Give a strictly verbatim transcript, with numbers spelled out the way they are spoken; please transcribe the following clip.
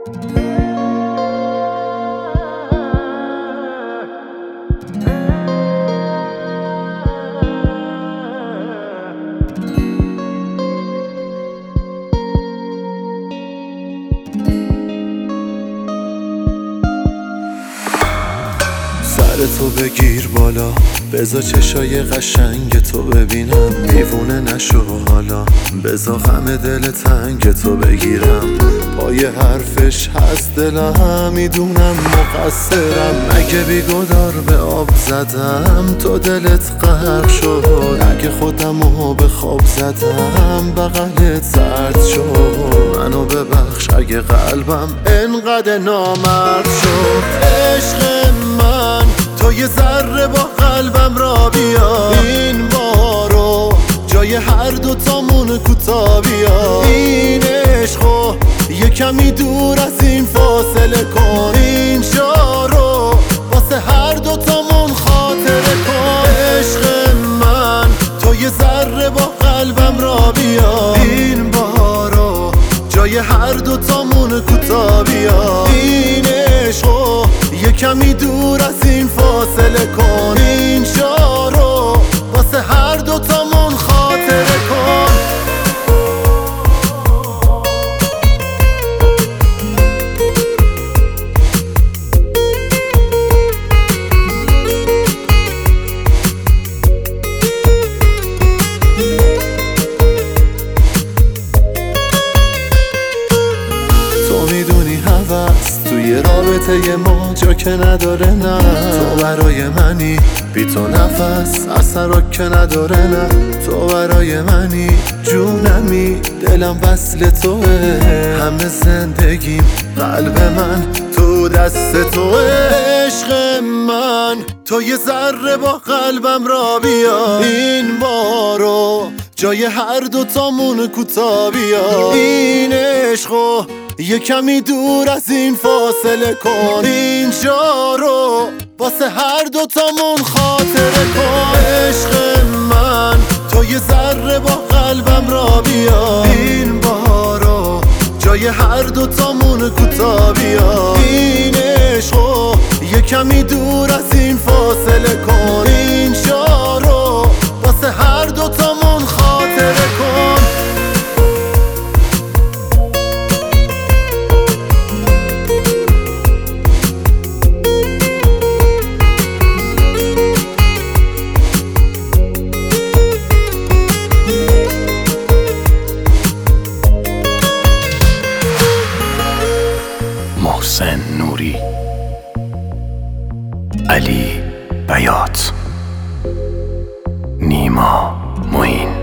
سر تو بگیر بالا، بذار چشای قشنگ تو ببینم، دیوونه نشو حالا، بذار غم دل تنگ تو بگیرم. پای حرفش هست دلم، میدونم مقصرم، اگه بیگدار به آب زدم تو دلت غرق شد، اگه خودمو به خواب زدم بغلت سرد شد. منو ببخش اگه قلبم انقدر نامرد شد. عشق من تو یه ذره با قلبم را بیا، این بارو جای هر دوتامون کوتا بیا. این عشقو یه کمی دور از این فاصله کن، این شارو واسه هر دوتامون خاطره کن. عشق من تو یه ذره با قلبم را بیا، این بارو جای هر دوتامون کوتا بیا. این عشقو یه کمی دور از این فاصله کن، این شارو واسه هر دوتامون خاطره کن. تو میدونی هوس توی رابطه ما جا که نداره، نه تو برای منی، بی تو نفس اثرا که نداره، نه تو برای منی، جونمی دلم وصل توه، همه زندگیم قلب من تو دست توه. عشق من تو یه ذره با قلبم را بیا، این بارو جای هر دوتامون کوتا بیا. این عشقو یه کمی دور از این فاصله کن، این جارو واسه هر دوتامون خاطره کن. عشق من تو یه ذره با قلبم را بیا، این بارو جای هر دوتامون کوتا بیا. این عشقو یه کمی دور از این فاصله کن، این جارو واسه هر دوتامون خاطره کن. محسن نوری، علی بیات، نیما معین.